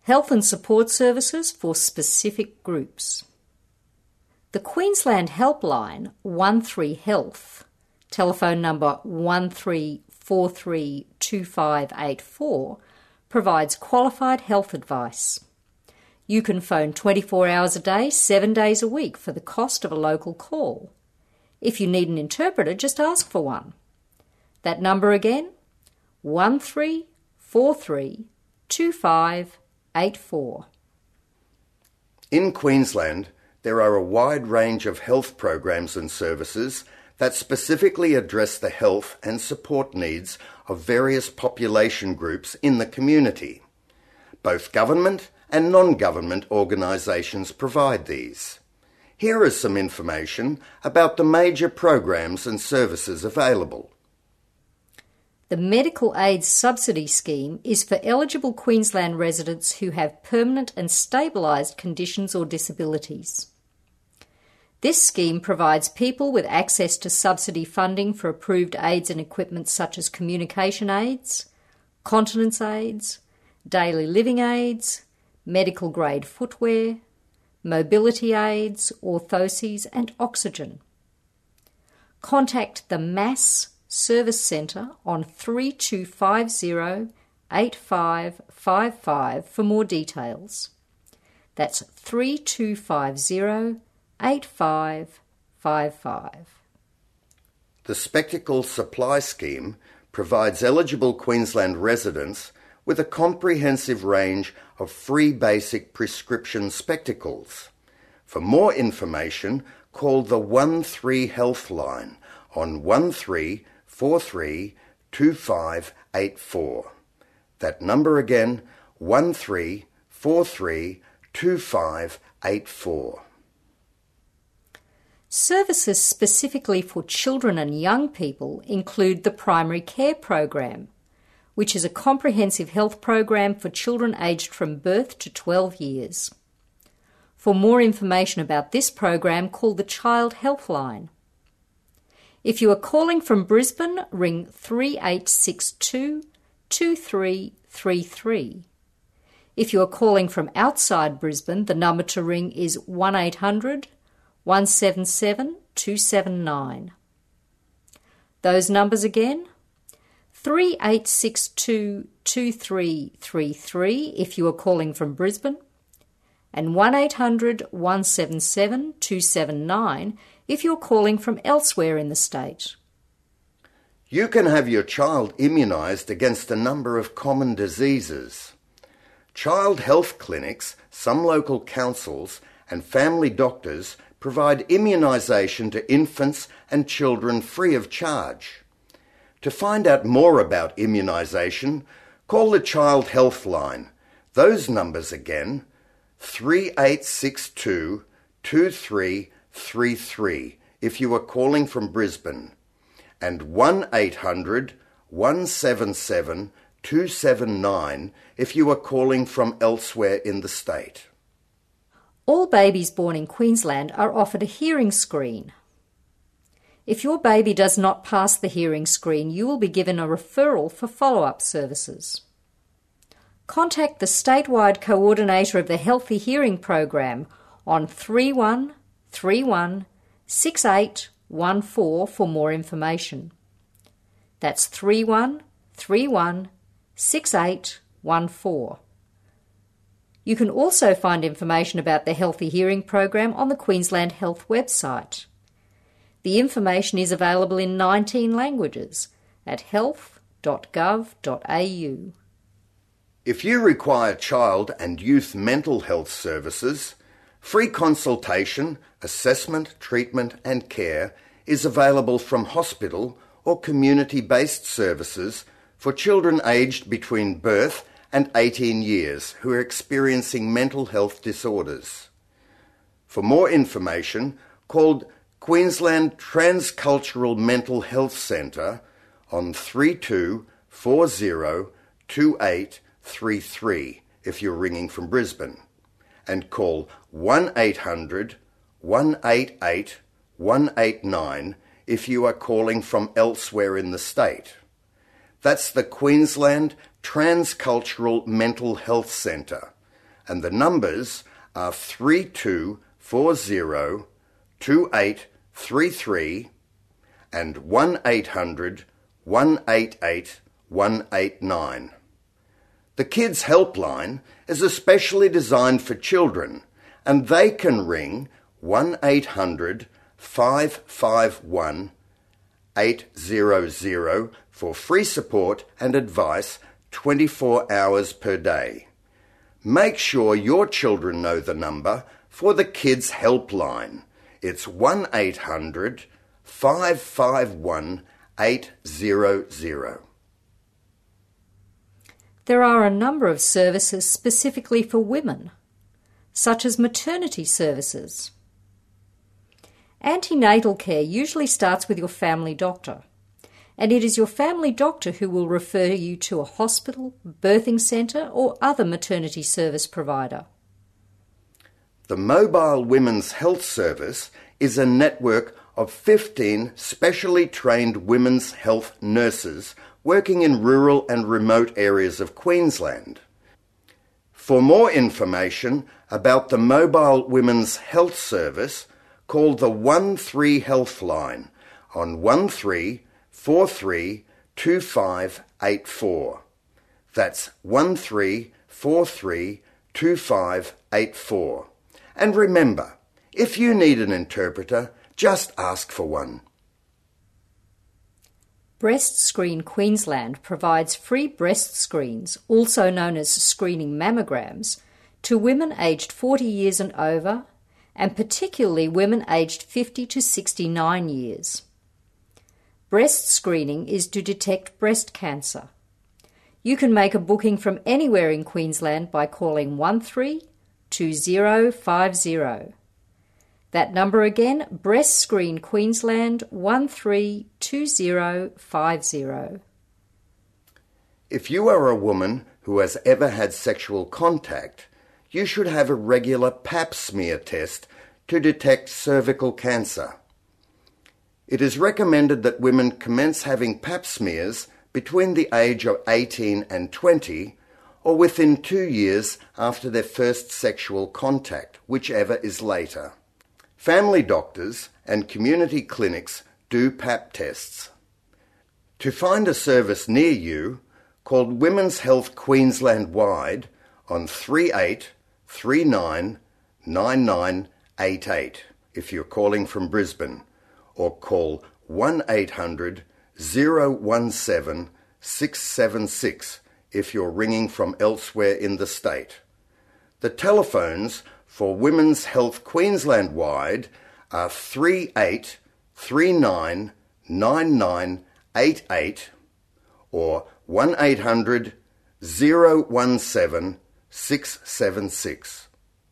Health and support services for specific groups. The Queensland Helpline 13Health, telephone number 13432584, provides qualified health advice. You can phone 24 hours a day, 7 days a week for the cost of a local call. If you need an interpreter, just ask for one. That number again, 13432584. In Queensland, there are a wide range of health programs and services that specifically address the health and support needs of various population groups in the community. Both government and non-government organisations provide these. Here is some information about the major programs and services available. The Medical Aid Subsidy Scheme is for eligible Queensland residents who have permanent and stabilised conditions or disabilities. This scheme provides people with access to subsidy funding for approved aids and equipment such as communication aids, continence aids, daily living aids, medical grade footwear, mobility aids, orthoses and oxygen. Contact the MASS Service Centre on 3250 8555 for more details. That's 3250 8555. The Spectacle Supply Scheme provides eligible Queensland residents with a comprehensive range of free basic prescription spectacles. For more information, call the 13 Health line on 13432584. That number again, 13432584. Services specifically for children and young people include the Primary Care Program, which is a comprehensive health program for children aged from birth to 12 years. For more information about this program, call the Child Healthline. If you are calling from Brisbane, ring 3862 2333. If you are calling from outside Brisbane, the number to ring is 1800 177 279. Those numbers again, 3862 2333 if you are calling from Brisbane, and 1800 177 279 if you're calling from elsewhere in the state. You can have your child immunised against a number of common diseases. Child health clinics, some local councils and family doctors provide immunisation to infants and children free of charge. To find out more about immunisation, call the Child Healthline. Those numbers again, 3862 2333 if you are calling from Brisbane, and 1800 177 279 if you are calling from elsewhere in the state. All babies born in Queensland are offered a hearing screen. If your baby does not pass the hearing screen, you will be given a referral for follow-up services. Contact the statewide coordinator of the Healthy Hearing Program on 3131 6814 for more information. That's 3131 6814. You can also find information about the Healthy Hearing Program on the Queensland Health website. The information is available in 19 languages at health.gov.au. If you require child and youth mental health services, free consultation, assessment, treatment and care is available from hospital or community-based services for children aged between birth and 18 years who are experiencing mental health disorders. For more information, call Queensland Transcultural Mental Health Centre on 32402833 if you're ringing from Brisbane, and call 1800 188 189 if you are calling from elsewhere in the state. That's the Queensland Transcultural Mental Health Centre. and the numbers are 3240 2833 and 1800 188 189. The Kids Helpline is especially designed for children, and they can ring 1800 551 800 for free support and advice 24 hours per day. Make sure your children know the number for the Kids Helpline. It's 1800 551 800. There are a number of services specifically for women, such as maternity services. Antenatal care usually starts with your family doctor, and it is your family doctor who will refer you to a hospital, birthing centre, or other maternity service provider. The Mobile Women's Health Service is a network of 15 specially trained women's health nurses working in rural and remote areas of Queensland. For more information about the Mobile Women's Health Service, call the 13 Healthline on 13432584. That's 13432584. And remember, if you need an interpreter, just ask for one. Breast Screen Queensland provides free breast screens, also known as screening mammograms, to women aged 40 years and over, and particularly women aged 50 to 69 years. Breast screening is to detect breast cancer. You can make a booking from anywhere in Queensland by calling 132050. That number again, Breast Screen Queensland 132050. If you are a woman who has ever had sexual contact, you should have a regular pap smear test to detect cervical cancer. It is recommended that women commence having pap smears between the age of 18 and 20 or within 2 years after their first sexual contact, whichever is later. Family doctors and community clinics do pap tests. To find a service near you, call Women's Health Queensland-wide on 3839 9988 if you're calling from Brisbane, or call 1800 017 676 if you're ringing from elsewhere in the state. The telephones for Women's Health Queensland-wide are 3839 9988 or 1800 017 676.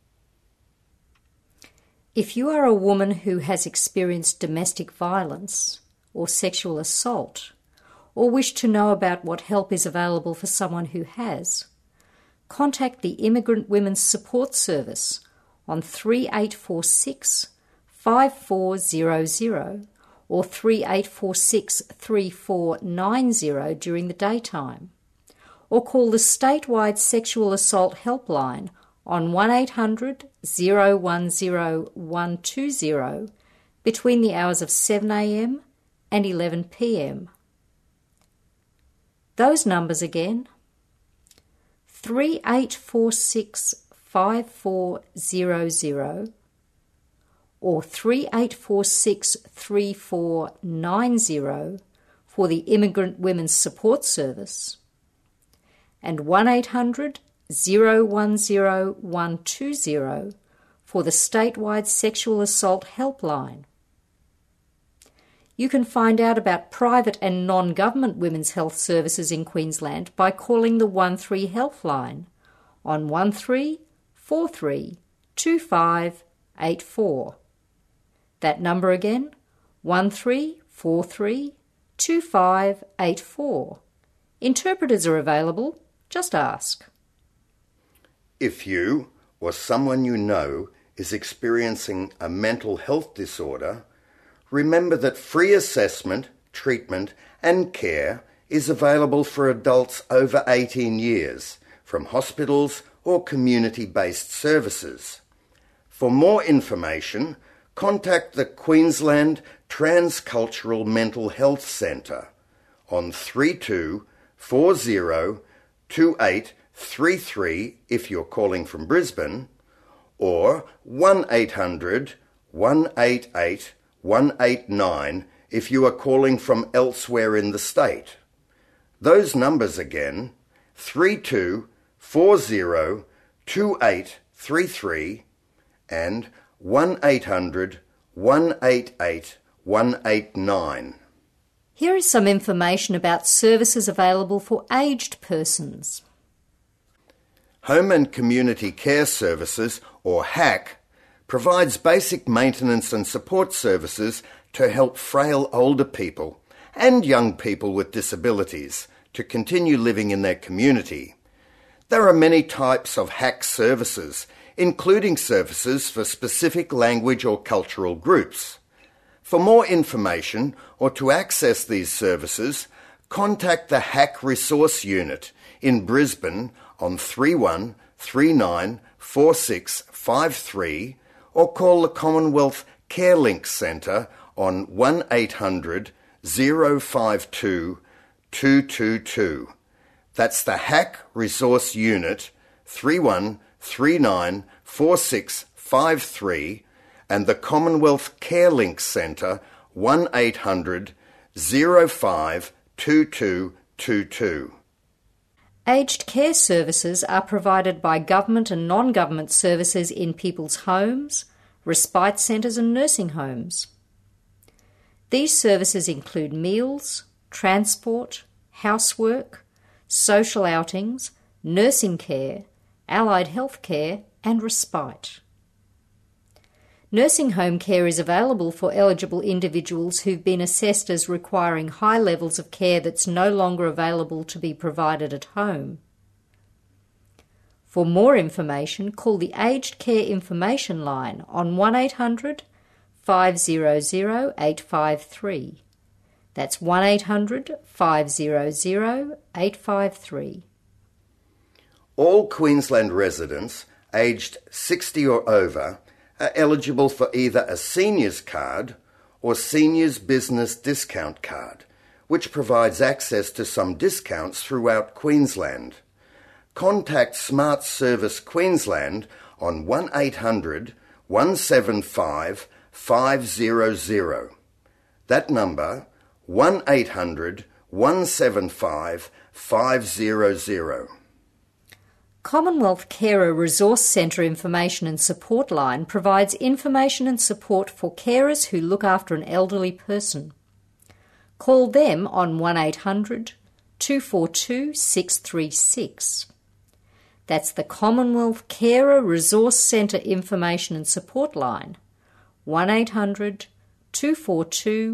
If you are a woman who has experienced domestic violence or sexual assault, or wish to know about what help is available for someone who has, contact the Immigrant Women's Support Service on 3846 5400 or 3846 3490 during the daytime, or call the statewide Sexual Assault Helpline on 1800 010 120 between the hours of 7 a.m. and 11 p.m. Those numbers again: 3846 5400 or 3846 3490 for the Immigrant Women's Support Service, and 1800 010 120 for the statewide Sexual Assault Helpline. You can find out about private and non-government women's health services in Queensland by calling the 13 Healthline on 1343 2584. That number again, 1343 2584. Interpreters are available. Just ask. If you or someone you know is experiencing a mental health disorder, remember that free assessment, treatment and care is available for adults over 18 years from hospitals or community-based services. For more information, contact the Queensland Transcultural Mental Health Centre on 32402833 if you're calling from Brisbane, or 1800 188 189 if you are calling from elsewhere in the state. Those numbers again, 32402833 and 1800 188 189. Here is some information about services available for aged persons. Home and Community Care Services, or HAC, provides basic maintenance and support services to help frail older people and young people with disabilities to continue living in their community. There are many types of HAC services, including services for specific language or cultural groups. For more information or to access these services, contact the HAC Resource Unit in Brisbane on 31394653 or call the Commonwealth CareLink Centre on 1800 052 222. That's the HAC Resource Unit 31394653 and the Commonwealth CareLink Centre 1800 05 2222. Aged care services are provided by government and non-government services in people's homes, respite centres and nursing homes. These services include meals, transport, housework, social outings, nursing care, allied health care and respite. Nursing home care is available for eligible individuals who've been assessed as requiring high levels of care that's no longer available to be provided at home. For more information, call the Aged Care Information Line on 1800 500 853. That's 1800 500 853. All Queensland residents aged 60 or over are eligible for either a seniors card or seniors business discount card, which provides access to some discounts throughout Queensland. Contact Smart Service Queensland on 1800 175 500. That number, 1800 175 500. Commonwealth Carer Resource Centre Information and Support Line provides information and support for carers who look after an elderly person. Call them on 1800 242 636. That's the Commonwealth Carer Resource Centre Information and Support Line, 1800 242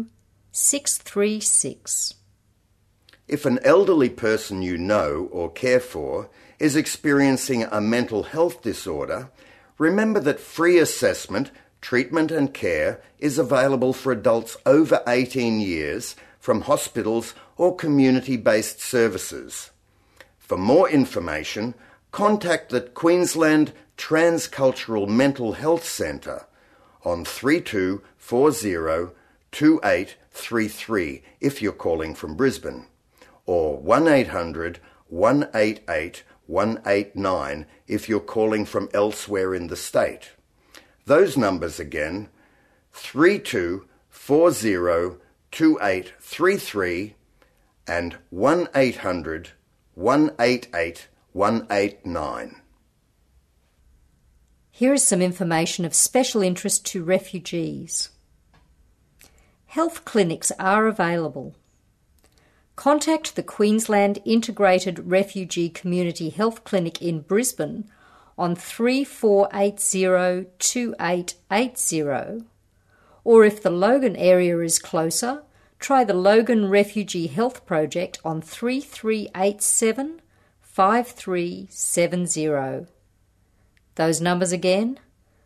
636. If an elderly person you know or care for is experiencing a mental health disorder, remember that free assessment, treatment and care is available for adults over 18 years from hospitals or community-based services. For more information, contact the Queensland Transcultural Mental Health Centre on 3240 2833 if you're calling from Brisbane, or 1800 188 189 if you're calling from elsewhere in the state. Those numbers again, 3240 2833 and 1800 188 189. Here is some information of special interest to refugees. Health clinics are available. Contact the Queensland Integrated Refugee Community Health Clinic in Brisbane on 3480 2880, or if the Logan area is closer, try the Logan Refugee Health Project on 3387 5370. Those numbers again,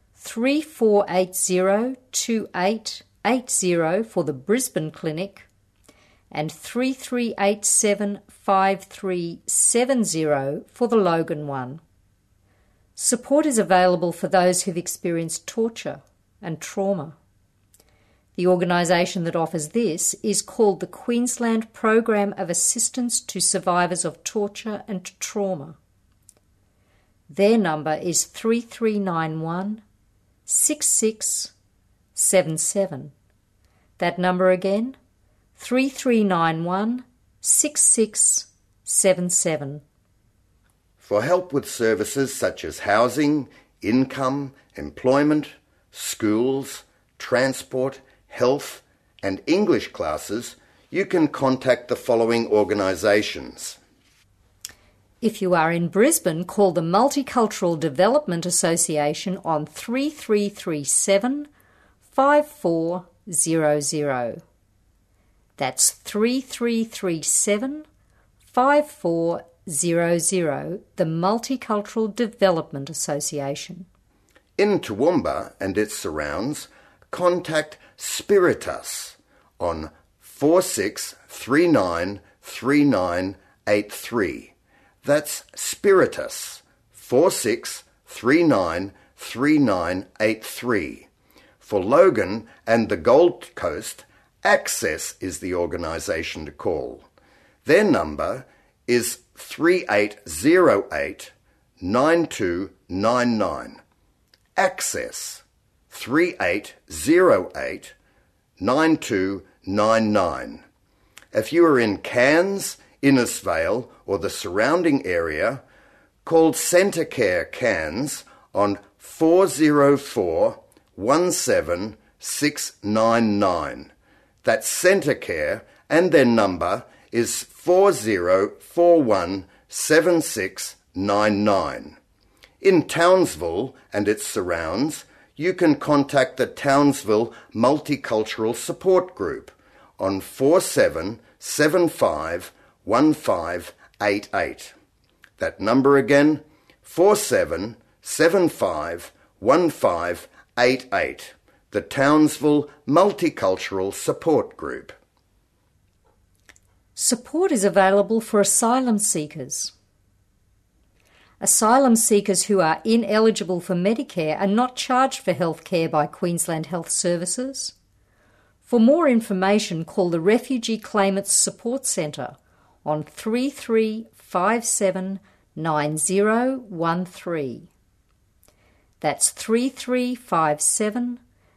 3480 2880 for the Brisbane Clinic and 3387 5370 for the Logan one. Support is available for those who've experienced torture and trauma. The organisation that offers this is called the Queensland Program of Assistance to Survivors of Torture and Trauma. Their number is 3391 6677. That number again, 3391 6677. For help with services such as housing, income, employment, schools, transport, health and English classes, you can contact the following organisations. If you are in Brisbane, call the Multicultural Development Association on 3337 5400. That's 3337 5400, the Multicultural Development Association. In Toowoomba and its surrounds, contact Spiritus on 46393983. That's Spiritus, 46393983. For Logan and the Gold Coast, Access is the organisation to call. Their number is 3808 9299. Access 3808 9299. If you are in Cairns, Innisfail or the surrounding area, call Centrecare Cairns on 404 17699. That's Centrecare and their number is 40417699. In Townsville and its surrounds, you can contact the Townsville Multicultural Support Group on 47751588. That number again, 47751588. The Townsville Multicultural Support Group. Support is available for asylum seekers. Asylum seekers who are ineligible for Medicare are not charged for health care by Queensland Health Services. For more information, call the Refugee Claimants Support Centre on 3357 9013. That's 3357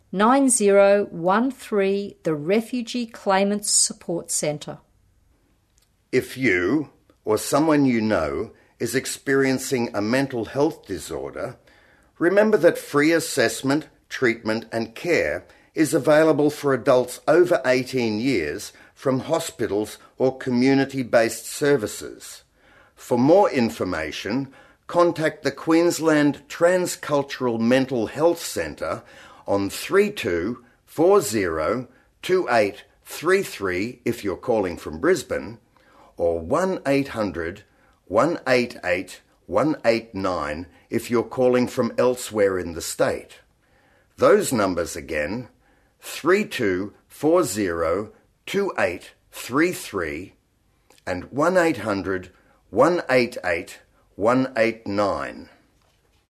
9013, the Refugee Claimants Support Centre. If you or someone you know is experiencing a mental health disorder, remember that free assessment, treatment and care is available for adults over 18 years from hospitals or community-based services. For more information, contact the Queensland Transcultural Mental Health Centre on 32402833 if you're calling from Brisbane, or 1800 188 189 if you're calling from elsewhere in the state. Those numbers again, 32402833 and 1800 188 189.